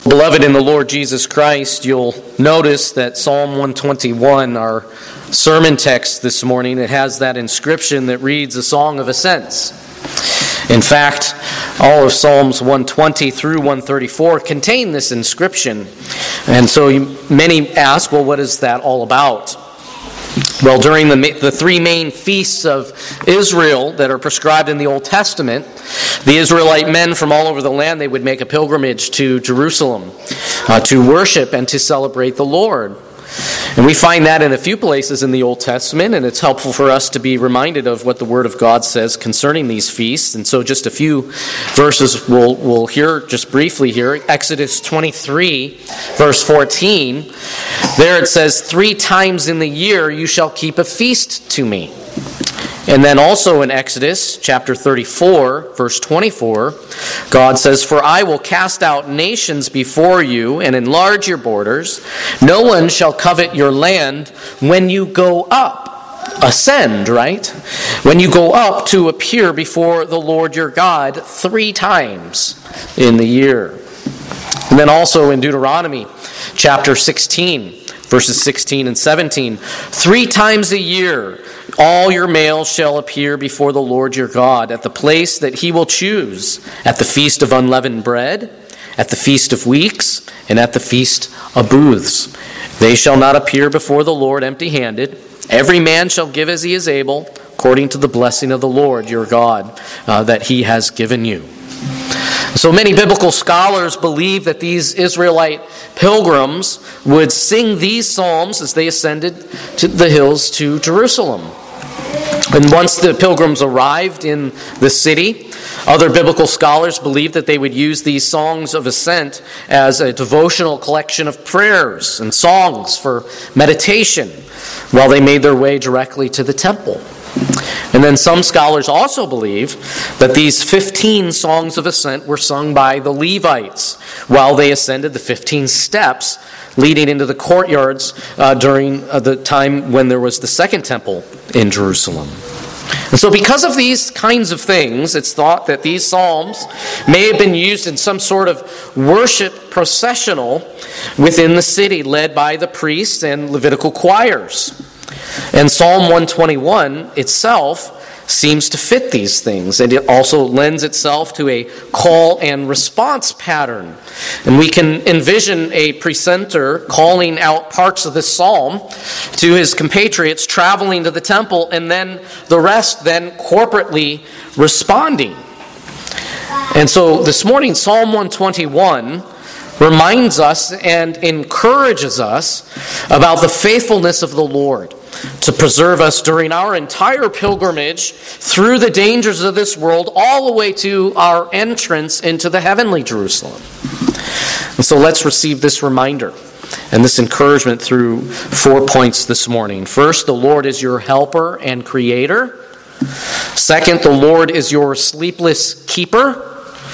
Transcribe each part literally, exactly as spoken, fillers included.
Beloved in the Lord Jesus Christ, you'll notice that Psalm one twenty-one, our sermon text this morning, it has that inscription that reads a song of ascents. In fact, all of Psalms one twenty through one thirty-four contain this inscription. And so you, many ask, well, what is that all about? Well, during the, the three main feasts of Israel that are prescribed in the Old Testament, the Israelite men from all over the land, they would make a pilgrimage to Jerusalem uh, to worship and to celebrate the Lord. And we find that in a few places in the Old Testament, and it's helpful for us to be reminded of what the Word of God says concerning these feasts. And so just a few verses we'll, we'll hear just briefly here. Exodus twenty-three, verse fourteen. There it says, "Three times in the year you shall keep a feast to me." And then also in Exodus chapter thirty-four, verse twenty-four, God says, "For I will cast out nations before you and enlarge your borders. No one shall covet your land when you go up." Ascend, right? When you go up to appear before the Lord your God three times in the year. And then also in Deuteronomy chapter sixteen, verses sixteen and seventeen, "Three times a year all your males shall appear before the Lord your God at the place that he will choose, at the feast of unleavened bread, at the feast of weeks, and at the feast of booths. They shall not appear before the Lord empty-handed. Every man shall give as he is able, according to the blessing of the Lord your God uh, that he has given you." So many biblical scholars believe that these Israelite pilgrims would sing these psalms as they ascended to the hills to Jerusalem. And once the pilgrims arrived in the city, other biblical scholars believe that they would use these songs of ascent as a devotional collection of prayers and songs for meditation while they made their way directly to the temple. And then some scholars also believe that these fifteen songs of ascent were sung by the Levites while they ascended the fifteen steps leading into the courtyards uh, during uh, the time when there was the second temple in Jerusalem. And so because of these kinds of things, it's thought that these psalms may have been used in some sort of worship processional within the city led by the priests and Levitical choirs. And Psalm one twenty-one itself seems to fit these things, and it also lends itself to a call and response pattern. And we can envision a precentor calling out parts of this psalm to his compatriots traveling to the temple, and then the rest then corporately responding. And so this morning, Psalm one twenty-one reminds us and encourages us about the faithfulness of the Lord to preserve us during our entire pilgrimage through the dangers of this world all the way to our entrance into the heavenly Jerusalem. And so let's receive this reminder and this encouragement through four points this morning. First, the Lord is your helper and creator. Second, the Lord is your sleepless keeper.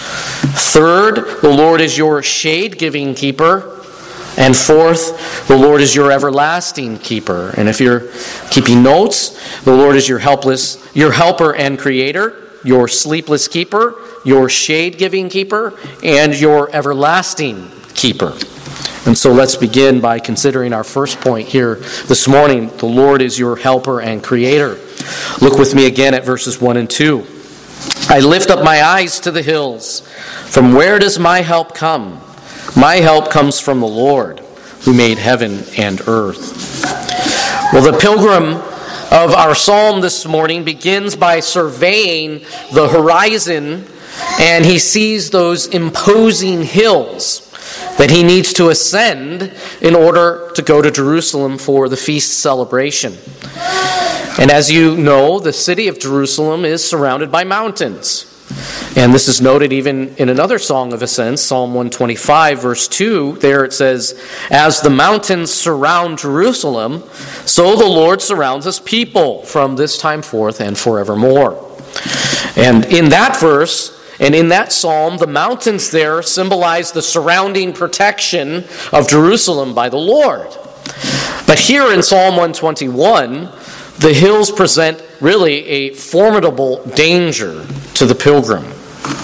Third, the Lord is your shade-giving keeper. And fourth, the Lord is your everlasting keeper. And if you're keeping notes, the Lord is your helpless, your helper and creator, your sleepless keeper, your shade-giving keeper, and your everlasting keeper. And so let's begin by considering our first point here this morning. The Lord is your helper and creator. Look with me again at verses one and two. "I lift up my eyes to the hills. From where does my help come? My help comes from the Lord, who made heaven and earth." Well, the pilgrim of our psalm this morning begins by surveying the horizon, and he sees those imposing hills that he needs to ascend in order to go to Jerusalem for the feast celebration. And as you know, the city of Jerusalem is surrounded by mountains. And this is noted even in another song of ascent, Psalm one twenty-five, verse two. There it says, "As the mountains surround Jerusalem, so the Lord surrounds his people from this time forth and forevermore." And in that verse, and in that psalm, the mountains there symbolize the surrounding protection of Jerusalem by the Lord. But here in Psalm one twenty-one, the hills present really a formidable danger to the pilgrim.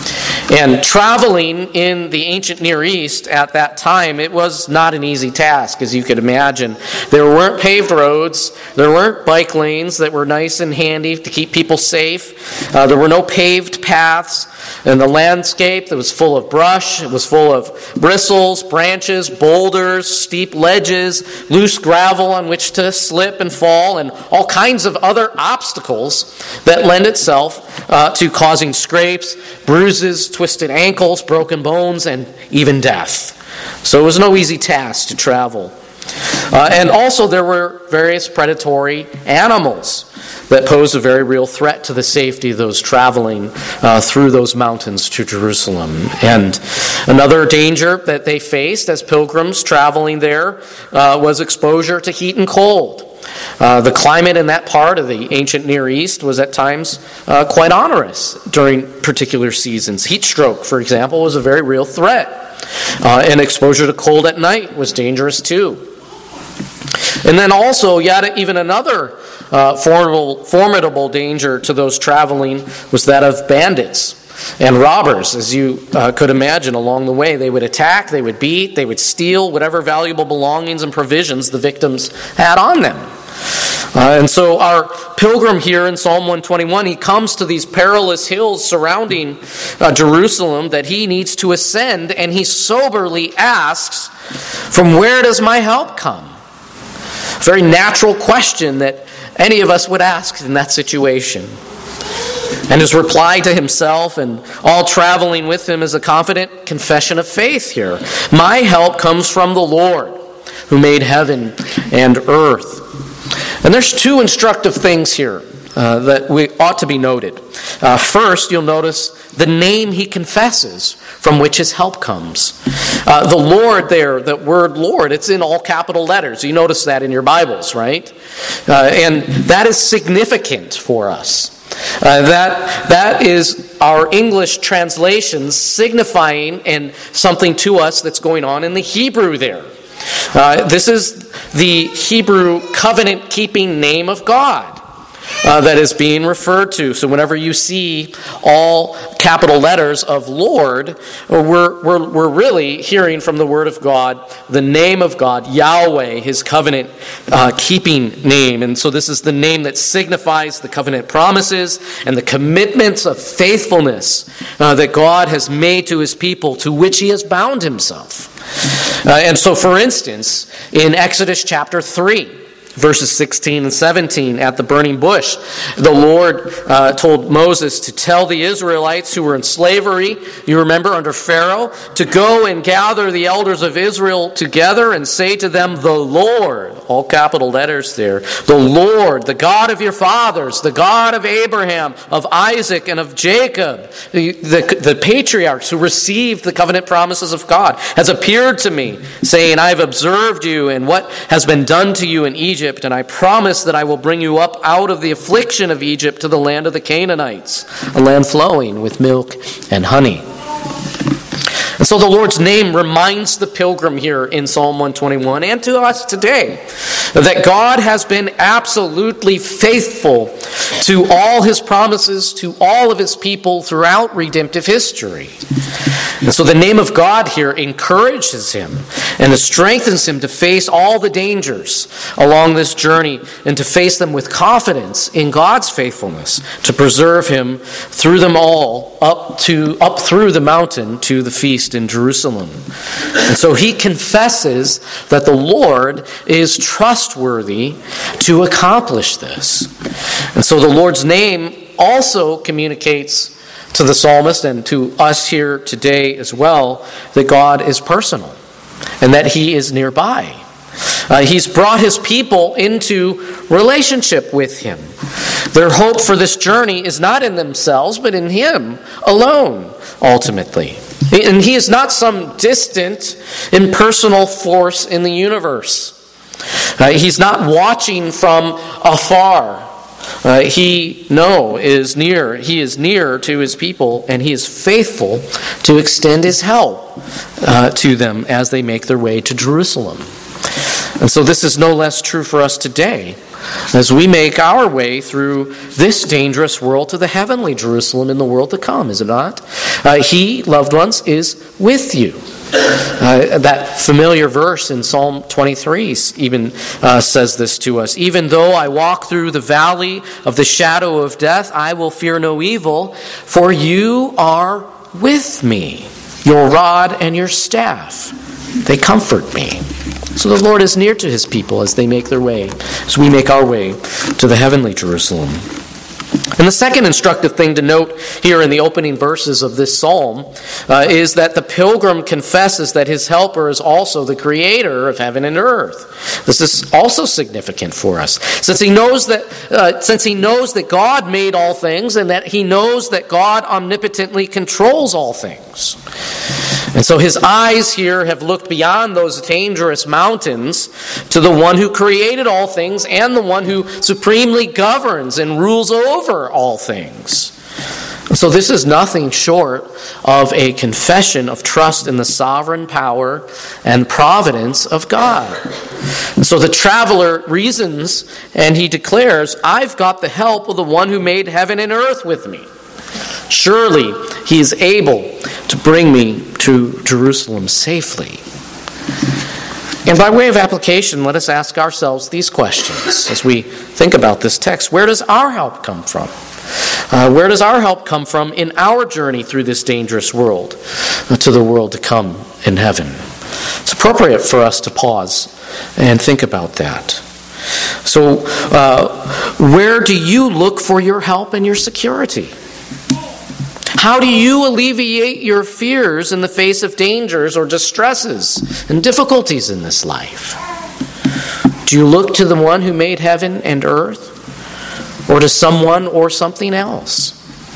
And traveling in the ancient Near East at that time, it was not an easy task, as you could imagine. There weren't paved roads. There weren't bike lanes that were nice and handy to keep people safe. Uh, there were no paved paths. And the landscape that was full of brush, it was full of bristles, branches, boulders, steep ledges, loose gravel on which to slip and fall, and all kinds of other obstacles that lend itself uh, to causing scrapes, bruises, twisted ankles, broken bones, and even death. So it was no easy task to travel. Uh, and also there were various predatory animals that posed a very real threat to the safety of those traveling uh, through those mountains to Jerusalem. And another danger that they faced as pilgrims traveling there uh, was exposure to heat and cold. Uh, the climate in that part of the ancient Near East was at times uh, quite onerous during particular seasons. Heat stroke, for example, was a very real threat. Uh, and exposure to cold at night was dangerous too. And then also, yet even another uh, formidable, formidable danger to those traveling was that of bandits and robbers. As you uh, could imagine, along the way, they would attack, they would beat, they would steal whatever valuable belongings and provisions the victims had on them. Uh, and so our pilgrim here in Psalm one twenty-one, he comes to these perilous hills surrounding uh, Jerusalem that he needs to ascend, and he soberly asks, "From where does my help come?" A very natural question that any of us would ask in that situation. And his reply to himself and all traveling with him is a confident confession of faith here. My help comes from the Lord, who made heaven and earth. And there's two instructive things here uh, that we ought to be noted. Uh, first, you'll notice the name he confesses from which his help comes. Uh, the Lord there, the word Lord, it's in all capital letters. You notice that in your Bibles, right? Uh, and that is significant for us. Uh, that that is our English translations signifying and something to us that's going on in the Hebrew there. Uh, this is the Hebrew covenant-keeping name of God uh, that is being referred to. So whenever you see all capital letters of Lord, we're, we're, we're really hearing from the Word of God, the name of God, Yahweh, His covenant-keeping uh, name. And so this is the name that signifies the covenant promises and the commitments of faithfulness uh, that God has made to His people, to which He has bound Himself. Uh, and so, for instance, in Exodus chapter three, verses sixteen and seventeen, at the burning bush, the Lord uh, told Moses to tell the Israelites who were in slavery, you remember, under Pharaoh, to go and gather the elders of Israel together and say to them, the Lord, all capital letters there, the Lord, the God of your fathers, the God of Abraham, of Isaac, and of Jacob, the, the, the patriarchs who received the covenant promises of God, has appeared to me, saying, I have observed you and what has been done to you in Egypt, and I promise that I will bring you up out of the affliction of Egypt to the land of the Canaanites, a land flowing with milk and honey. And so the Lord's name reminds the pilgrim here in Psalm one twenty-one and to us today that God has been absolutely faithful to all His promises to all of His people throughout redemptive history. And so the name of God here encourages him and strengthens him to face all the dangers along this journey and to face them with confidence in God's faithfulness to preserve him through them all up to up through the mountain to the feast in Jerusalem. And so he confesses that the Lord is trustworthy to accomplish this. And so the Lord's name also communicates to the psalmist and to us here today as well that God is personal and that He is nearby. Uh, he's brought His people into relationship with Him. Their hope for this journey is not in themselves, but in Him alone, ultimately. And He is not some distant, impersonal force in the universe. Uh, he's not watching from afar. Uh, he, no, is near. He is near to His people, and He is faithful to extend His help uh, to them as they make their way to Jerusalem. And so this is no less true for us today as we make our way through this dangerous world to the heavenly Jerusalem in the world to come, is it not? Uh, he, loved ones, is with you. Uh, that familiar verse in Psalm twenty-three even uh, says this to us. Even though I walk through the valley of the shadow of death, I will fear no evil, for you are with me. Your rod and your staff, they comfort me. So the Lord is near to his people as they make their way, as we make our way to the heavenly Jerusalem. And the second instructive thing to note here in the opening verses of this psalm uh, is that the pilgrim confesses that his helper is also the creator of heaven and earth. This is also significant for us, since he knows that uh, since he knows that God made all things and that he knows that God omnipotently controls all things. And so his eyes here have looked beyond those dangerous mountains to the one who created all things and the one who supremely governs and rules over all things. So this is nothing short of a confession of trust in the sovereign power and providence of God. And so the traveler reasons and he declares, I've got the help of the one who made heaven and earth with me. Surely he is able to bring me to Jerusalem safely. And by way of application, let us ask ourselves these questions as we think about this text. Where does our help come from? Uh, where does our help come from in our journey through this dangerous world uh, to the world to come in heaven? It's appropriate for us to pause and think about that. So, uh, where do you look for your help and your security? How do you alleviate your fears in the face of dangers or distresses and difficulties in this life? Do you look to the one who made heaven and earth, or to someone or something else?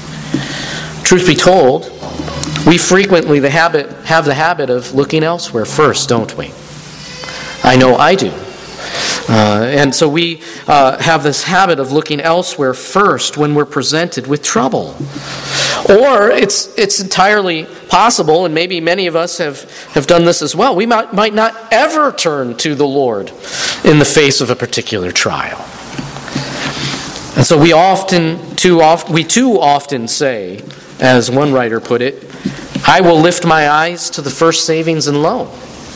Truth be told, we frequently the habit, have the habit of looking elsewhere first, don't we? I know I do. Uh, and so we uh, have this habit of looking elsewhere first when we're presented with trouble. Or it's it's entirely possible, and maybe many of us have, have done this as well, we might, might not ever turn to the Lord in the face of a particular trial. And so we often, too often, we too often say, as one writer put it, I will lift my eyes to the first savings and loan.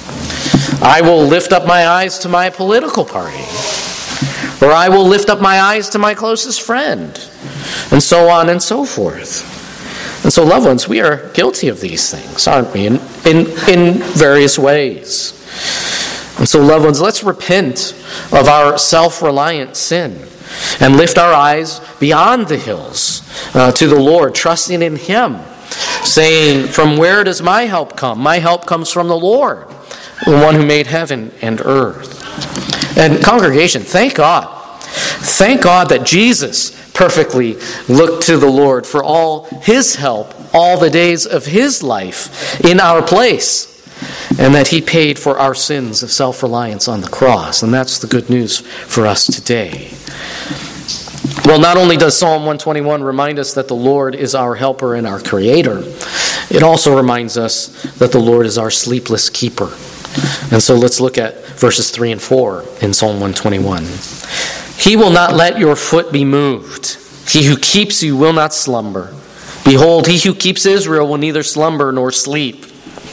I will lift up my eyes to my political party. Or I will lift up my eyes to my closest friend. And so on and so forth. And so, loved ones, we are guilty of these things, aren't we? In, in, in various ways. And so, loved ones, let's repent of our self-reliant sin and lift our eyes beyond the hills uh, to the Lord, trusting in Him, saying, from where does my help come? My help comes from the Lord, the one who made heaven and earth. And congregation, thank God. Thank God that Jesus perfectly looked to the Lord for all His help all the days of His life in our place, and that He paid for our sins of self-reliance on the cross. And that's the good news for us today. Well, not only does Psalm one twenty-one remind us that the Lord is our helper and our creator, it also reminds us that the Lord is our sleepless keeper. And so let's look at verses three and four in Psalm one twenty-one. He will not let your foot be moved. He who keeps you will not slumber. Behold, he who keeps Israel will neither slumber nor sleep.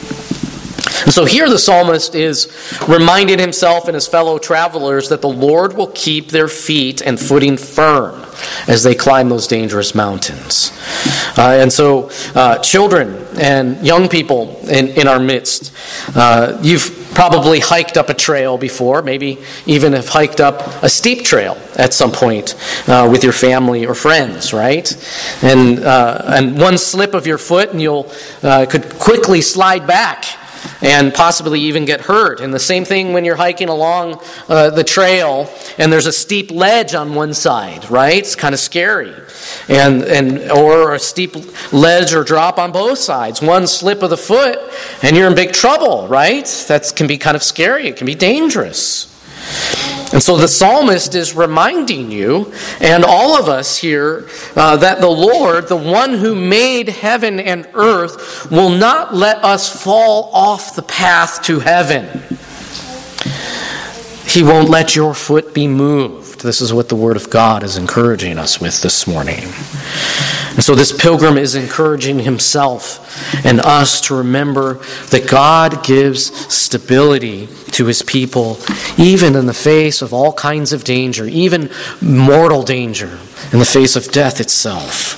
And so here the psalmist is reminding himself and his fellow travelers that the Lord will keep their feet and footing firm as they climb those dangerous mountains. Uh, and so uh, children and young people in, in our midst, uh, you've probably hiked up a trail before, maybe even have hiked up a steep trail at some point uh, with your family or friends, right? And uh, and one slip of your foot and you'll uh, could quickly slide back and possibly even get hurt. And the same thing when you're hiking along uh, the trail and there's a steep ledge on one side, right? It's kind of scary. And and or a steep ledge or drop on both sides. One slip of the foot and you're in big trouble, right? That can be kind of scary. It can be dangerous. And so the psalmist is reminding you, and all of us here, uh, that the Lord, the one who made heaven and earth, will not let us fall off the path to heaven. He won't let your foot be moved. This is what the Word of God is encouraging us with this morning. And so this pilgrim is encouraging himself and us to remember that God gives stability to his people, even in the face of all kinds of danger, even mortal danger, in the face of death itself.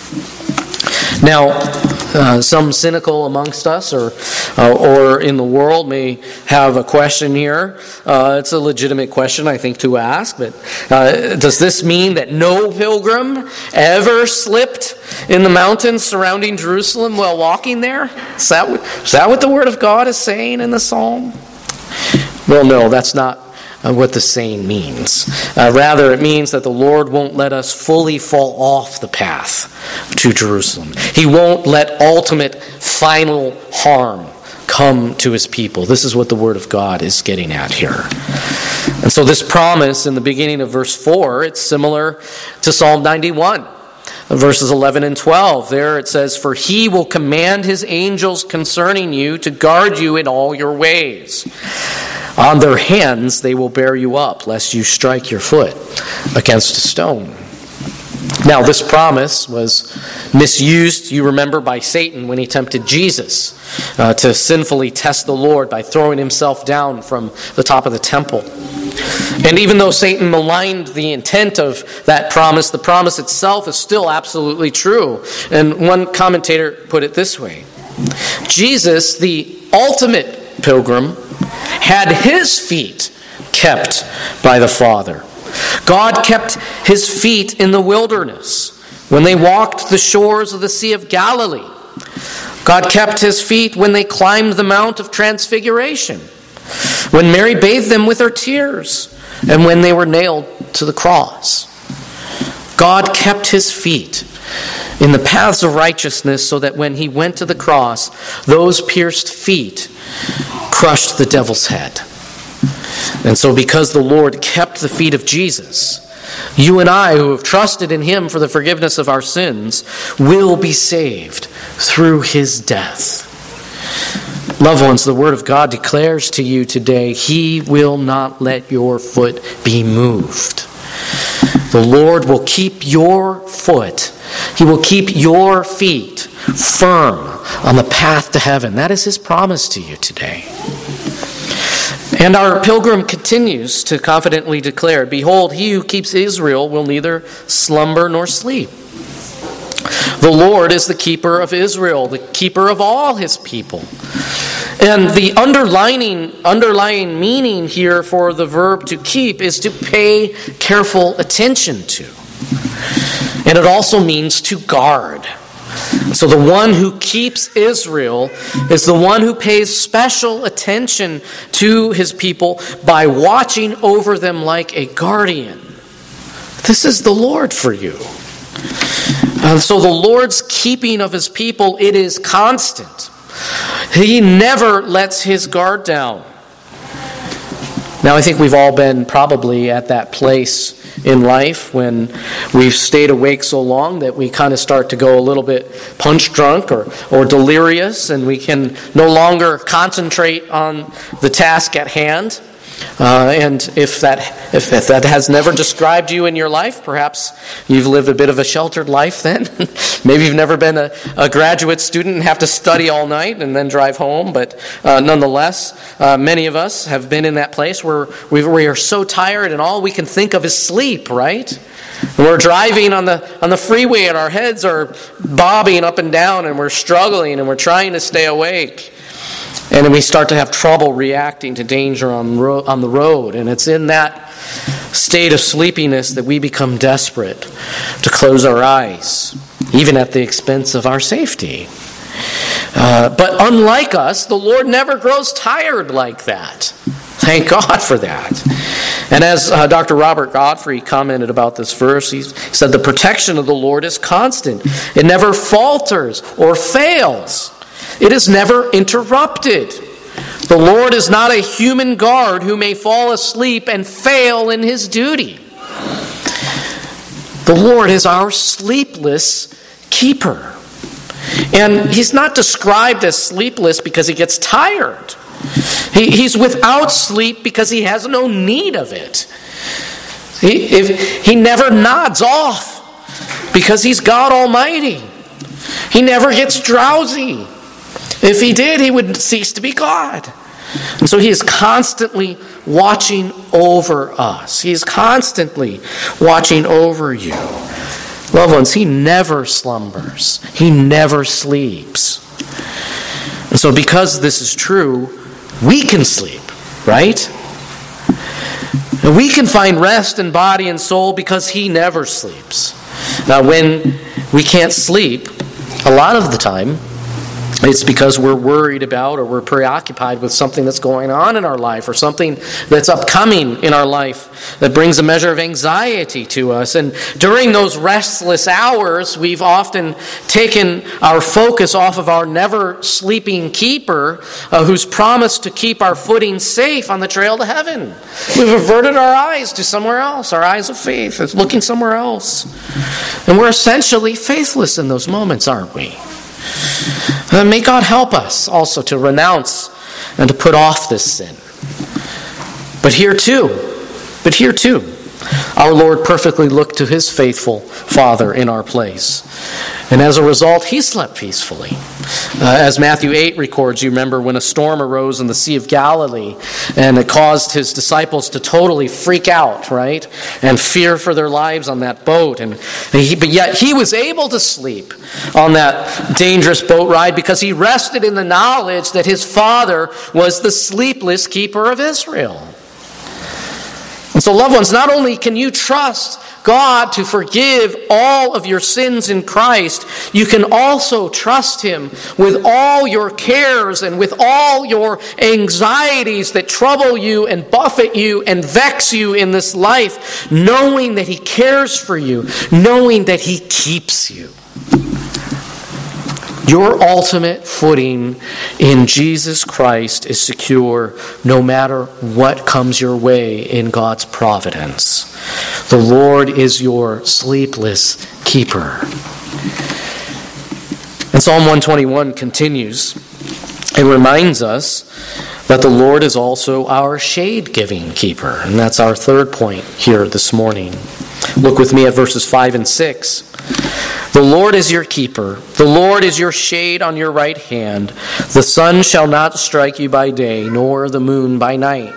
Now, uh, some cynical amongst us or uh, or in the world may have a question here. Uh, it's a legitimate question, I think, to ask. But uh, does this mean that no pilgrim ever slipped in the mountains surrounding Jerusalem while walking there? Is that what, is that what the Word of God is saying in the Psalm? Well, no, that's not what the saying means. Uh, rather, it means that the Lord won't let us fully fall off the path to Jerusalem. He won't let ultimate, final harm come to his people. This is what the Word of God is getting at here. And so this promise in the beginning of verse four, it's similar to Psalm ninety-one. Verses eleven and twelve, there it says, "For he will command his angels concerning you to guard you in all your ways. On their hands they will bear you up, lest you strike your foot against a stone." Now, this promise was misused, you remember, by Satan when he tempted Jesus uh, to sinfully test the Lord by throwing himself down from the top of the temple. And even though Satan maligned the intent of that promise, the promise itself is still absolutely true. And one commentator put it this way: Jesus, the ultimate pilgrim, had his feet kept by the Father. God kept his feet in the wilderness when they walked the shores of the Sea of Galilee. God kept his feet when they climbed the Mount of Transfiguration, when Mary bathed them with her tears, and when they were nailed to the cross. God kept his feet in the paths of righteousness so that when he went to the cross, those pierced feet crushed the devil's head. And so because the Lord kept the feet of Jesus, you and I, who have trusted in him for the forgiveness of our sins, will be saved through his death. Loved ones, the Word of God declares to you today, he will not let your foot be moved. The Lord will keep your foot, he will keep your feet firm on the path to heaven. That is his promise to you today. And our pilgrim continues to confidently declare, "Behold, he who keeps Israel will neither slumber nor sleep." The Lord is the keeper of Israel, the keeper of all his people. And the underlining, underlying meaning here for the verb to keep is to pay careful attention to. And it also means to guard. So the one who keeps Israel is the one who pays special attention to his people by watching over them like a guardian. This is the Lord for you. And so the Lord's keeping of his people, it is constant. He never lets his guard down. Now, I think we've all been probably at that place in life when we've stayed awake so long that we kind of start to go a little bit punch drunk or, or delirious, and we can no longer concentrate on the task at hand. Uh, and if that if, if that has never described you in your life, perhaps you've lived a bit of a sheltered life then. Maybe you've never been a, a graduate student and have to study all night and then drive home. But uh, nonetheless, uh, many of us have been in that place where we, we are so tired and all we can think of is sleep, right? We're driving on the on the freeway and our heads are bobbing up and down and we're struggling and we're trying to stay awake. And then we start to have trouble reacting to danger on ro- on the road. And it's in that state of sleepiness that we become desperate to close our eyes, even at the expense of our safety. Uh, but unlike us, the Lord never grows tired like that. Thank God for that. And as uh, Doctor Robert Godfrey commented about this verse, he said, "The protection of the Lord is constant. It never falters or fails. It is never interrupted. The Lord is not a human guard who may fall asleep and fail in his duty." The Lord is our sleepless keeper. And he's not described as sleepless because he gets tired. He, he's without sleep because he has no need of it. He, if, he never nods off because he's God Almighty. He never gets drowsy. If he did, he would cease to be God. And so he is constantly watching over us. He is constantly watching over you. Loved ones, he never slumbers. He never sleeps. And so because this is true, we can sleep, right? And we can find rest in body and soul because he never sleeps. Now, when we can't sleep, a lot of the time, it's because we're worried about or we're preoccupied with something that's going on in our life or something that's upcoming in our life that brings a measure of anxiety to us. And during those restless hours, we've often taken our focus off of our never sleeping keeper uh, who's promised to keep our footing safe on the trail to heaven. We've averted our eyes to somewhere else, our eyes of faith. It's looking somewhere else. And we're essentially faithless in those moments, aren't we? And may God help us also to renounce and to put off this sin. But here too, but here too, our Lord perfectly looked to his faithful Father in our place. And as a result, he slept peacefully. Uh, as Matthew eight records, you remember when a storm arose in the Sea of Galilee and it caused his disciples to totally freak out, right? And fear for their lives on that boat. And he, but yet he was able to sleep on that dangerous boat ride because he rested in the knowledge that his Father was the sleepless keeper of Israel. And so, loved ones, not only can you trust God to forgive all of your sins in Christ, you can also trust him with all your cares and with all your anxieties that trouble you and buffet you and vex you in this life, knowing that he cares for you, knowing that he keeps you. Your ultimate footing in Jesus Christ is secure no matter what comes your way in God's providence. The Lord is your sleepless keeper. And Psalm one twenty-one continues and reminds us that the Lord is also our shade-giving keeper. And that's our third point here this morning. Look with me at verses five and six. The Lord is your keeper. The Lord is your shade on your right hand. The sun shall not strike you by day, nor the moon by night.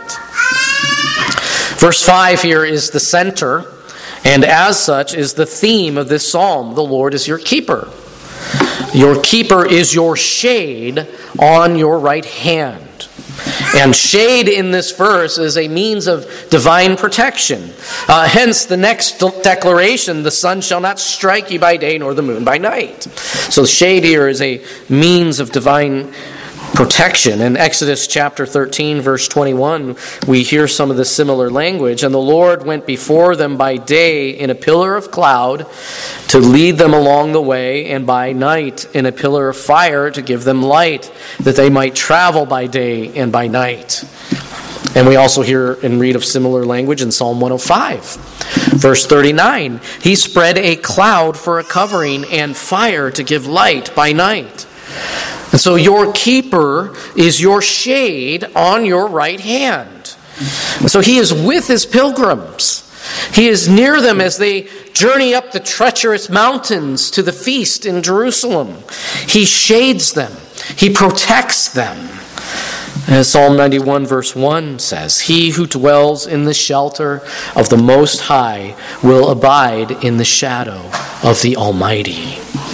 Verse five here is the center, and as such is the theme of this psalm. The Lord is your keeper. Your keeper is your shade on your right hand. And shade in this verse is a means of divine protection. Uh, hence the next declaration, the sun shall not strike you by day nor the moon by night. So shade here is a means of divine protection. In Exodus chapter thirteen, verse twenty-one, we hear some of the similar language. And the Lord went before them by day in a pillar of cloud to lead them along the way, and by night in a pillar of fire to give them light, that they might travel by day and by night. And we also hear and read of similar language in Psalm one oh five. Verse thirty-nine, he spread a cloud for a covering and fire to give light by night. And so your keeper is your shade on your right hand. And so he is with his pilgrims. He is near them as they journey up the treacherous mountains to the feast in Jerusalem. He shades them. He protects them. As Psalm ninety-one verse one says, he who dwells in the shelter of the Most High will abide in the shadow of the Almighty.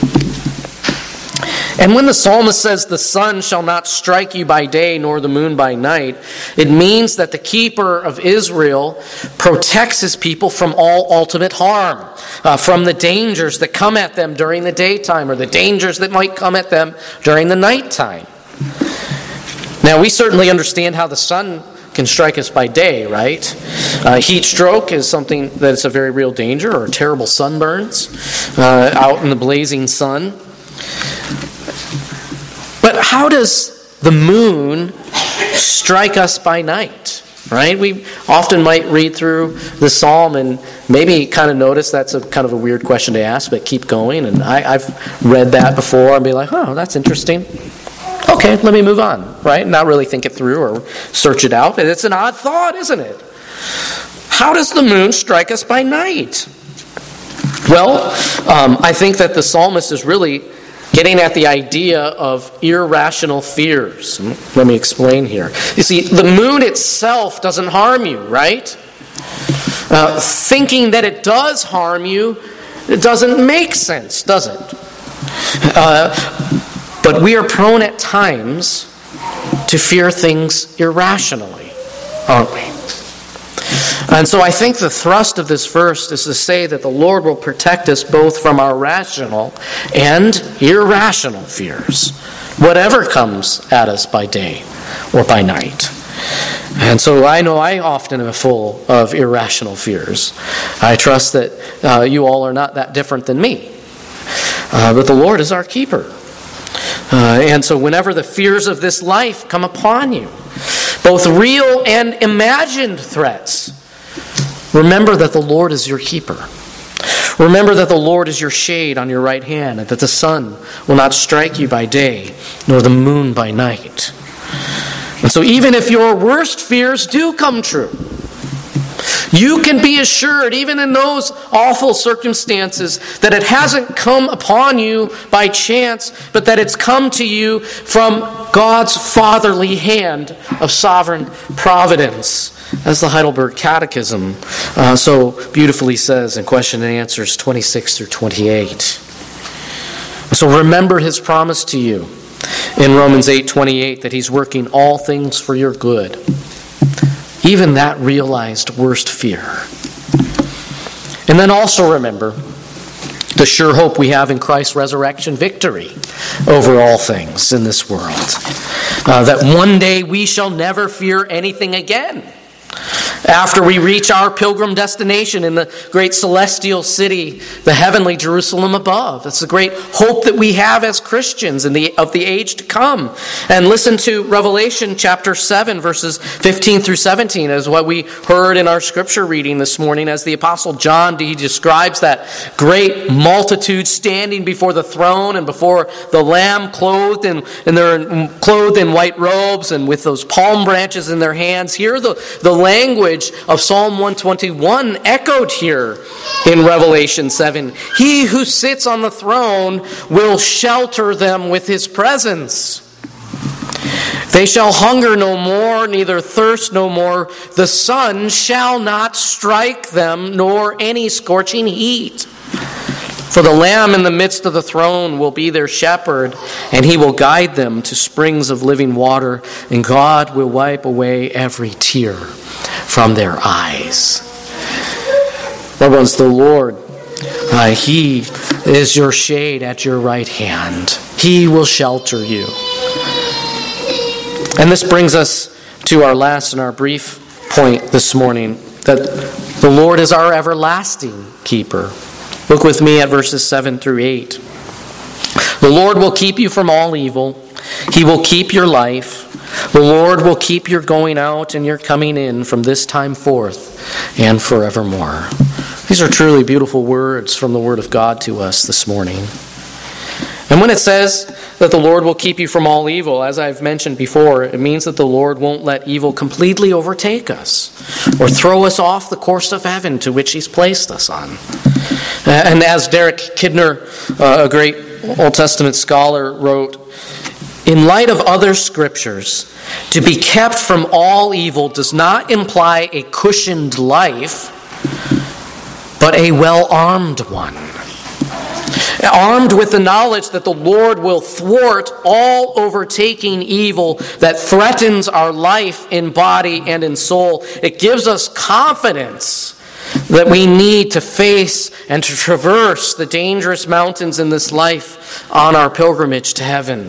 And when the psalmist says the sun shall not strike you by day nor the moon by night, it means that the keeper of Israel protects his people from all ultimate harm, uh, from the dangers that come at them during the daytime or the dangers that might come at them during the nighttime. Now, we certainly understand how the sun can strike us by day, right? Uh, heat stroke is something that is a very real danger, or terrible sunburns uh, out in the blazing sun. But how does the moon strike us by night? Right? We often might read through the psalm and maybe kind of notice that's a kind of a weird question to ask, but keep going. And I, I've read that before and be like, oh, that's interesting. Okay, Okay, let me move on, right? Not really think it through or search it out. It's an odd thought, isn't it? How does the moon strike us by night? Well, um, I think that the psalmist is really getting at the idea of irrational fears. Let me explain here. You see, the moon itself doesn't harm you, right? Uh, thinking that it does harm you, it doesn't make sense, does it? Uh, but we are prone at times to fear things irrationally, aren't we? And so I think the thrust of this verse is to say that the Lord will protect us both from our rational and irrational fears, whatever comes at us by day or by night. And so I know I often am full of irrational fears. I trust that uh, you all are not that different than me. Uh, but the Lord is our keeper. Uh, and so whenever the fears of this life come upon you, both real and imagined threats, remember that the Lord is your keeper. Remember that the Lord is your shade on your right hand, and that the sun will not strike you by day, nor the moon by night. And so even if your worst fears do come true, you can be assured, even in those awful circumstances, that it hasn't come upon you by chance, but that it's come to you from God's fatherly hand of sovereign providence, as the Heidelberg Catechism uh, so beautifully says in Question and Answers twenty-six through twenty-eight. So remember his promise to you in Romans eight twenty-eight that he's working all things for your good. Even that realized worst fear. And then also remember the sure hope we have in Christ's resurrection victory over all things in this world. Uh, that one day we shall never fear anything again. After we reach our pilgrim destination in the great celestial city, the heavenly Jerusalem above. That's the great hope that we have as Christians in the of the age to come. And listen to Revelation chapter seven, verses fifteen through seventeen, as what we heard in our scripture reading this morning, as the Apostle John, he describes that great multitude standing before the throne and before the Lamb, clothed in, and they're clothed in white robes and with those palm branches in their hands. Hear the, the language of Psalm one twenty-one echoed here in Revelation seven. He who sits on the throne will shelter them with his presence. They shall hunger no more, neither thirst no more. The sun shall not strike them, nor any scorching heat. For the Lamb in the midst of the throne will be their shepherd, and he will guide them to springs of living water, and God will wipe away every tear from their eyes. Loved ones, the Lord, uh, he is your shade at your right hand. He will shelter you. And this brings us to our last and our brief point this morning, that the Lord is our everlasting keeper. Look with me at verses seven through eight. The Lord will keep you from all evil. He will keep your life. The Lord will keep your going out and your coming in from this time forth and forevermore. These are truly beautiful words from the Word of God to us this morning. And when it says that the Lord will keep you from all evil, as I've mentioned before, it means that the Lord won't let evil completely overtake us or throw us off the course of heaven to which he's placed us on. And as Derek Kidner, uh, a great Old Testament scholar, wrote, in light of other scriptures, to be kept from all evil does not imply a cushioned life, but a well-armed one. Armed with the knowledge that the Lord will thwart all overtaking evil that threatens our life in body and in soul. It gives us confidence that we need to face and to traverse the dangerous mountains in this life on our pilgrimage to heaven.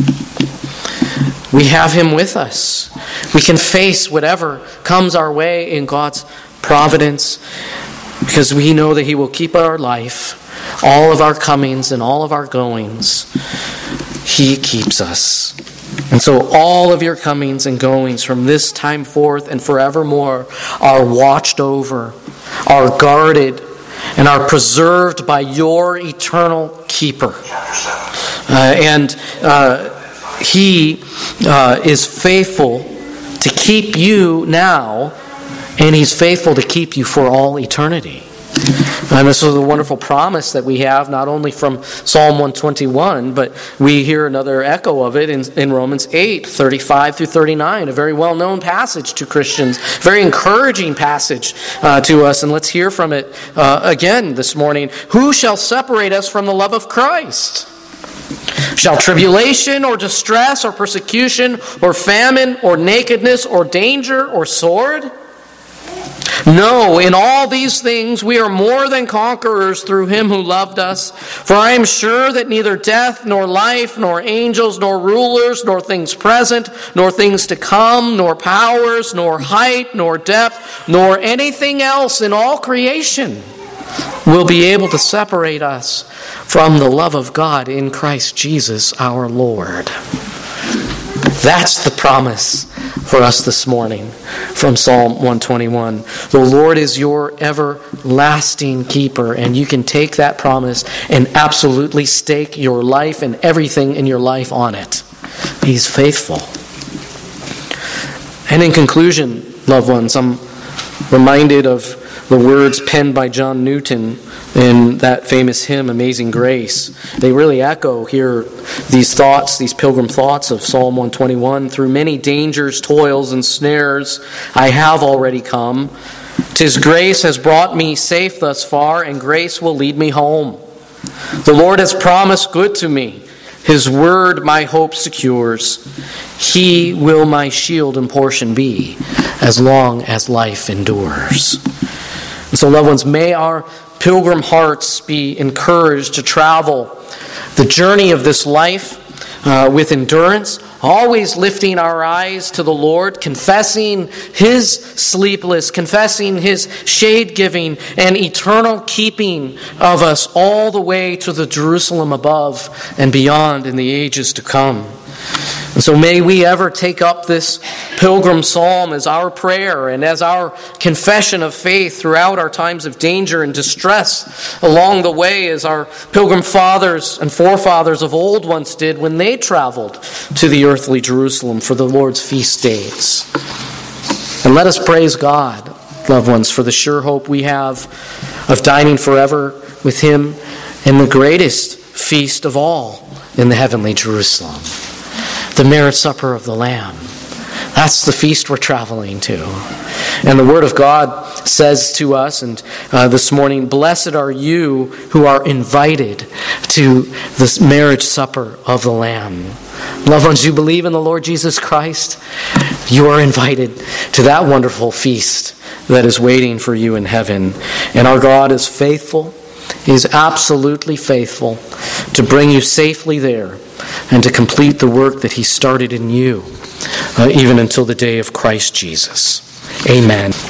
We have him with us. We can face whatever comes our way in God's providence because we know that he will keep our life, all of our comings and all of our goings. He keeps us. And so all of your comings and goings from this time forth and forevermore are watched over, are guarded, and are preserved by your eternal keeper. Uh, and uh, He uh, is faithful to keep you now, and He's faithful to keep you for all eternity. And this is a wonderful promise that we have, not only from Psalm one twenty-one, but we hear another echo of it in, in Romans eight, thirty-five through thirty-nine, a very well-known passage to Christians, very encouraging passage uh, to us. And let's hear from it uh, again this morning. Who shall separate us from the love of Christ? Shall tribulation or distress or persecution or famine or nakedness or danger or sword? No, in all these things we are more than conquerors through Him who loved us. For I am sure that neither death, nor life, nor angels, nor rulers, nor things present, nor things to come, nor powers, nor height, nor depth, nor anything else in all creation will be able to separate us from the love of God in Christ Jesus our Lord. That's the promise for us this morning from Psalm one twenty-one. The Lord is your everlasting keeper, and you can take that promise and absolutely stake your life and everything in your life on it. He's faithful. And in conclusion, loved ones, I'm reminded of the words penned by John Newton in that famous hymn, Amazing Grace. They really echo here these thoughts, these pilgrim thoughts of Psalm one twenty-one. Through many dangers, toils, and snares, I have already come. 'Tis grace has brought me safe thus far, and grace will lead me home. The Lord has promised good to me. His word my hope secures. He will my shield and portion be, as long as life endures. And so, loved ones, may our pilgrim hearts be encouraged to travel the journey of this life uh, with endurance, always lifting our eyes to the Lord, confessing His sleepless, confessing His shade-giving and eternal keeping of us all the way to the Jerusalem above and beyond in the ages to come. And so may we ever take up this pilgrim psalm as our prayer and as our confession of faith throughout our times of danger and distress along the way, as our pilgrim fathers and forefathers of old once did when they traveled to the earthly Jerusalem for the Lord's feast days. And let us praise God, loved ones, for the sure hope we have of dining forever with Him in the greatest feast of all in the heavenly Jerusalem. The marriage supper of the Lamb. That's the feast we're traveling to. And the Word of God says to us, and uh, this morning, blessed are you who are invited to this marriage supper of the Lamb. Loved ones, you believe in the Lord Jesus Christ, you are invited to that wonderful feast that is waiting for you in heaven. And our God is faithful. He is absolutely faithful to bring you safely there and to complete the work that He started in you, uh, even until the day of Christ Jesus. Amen.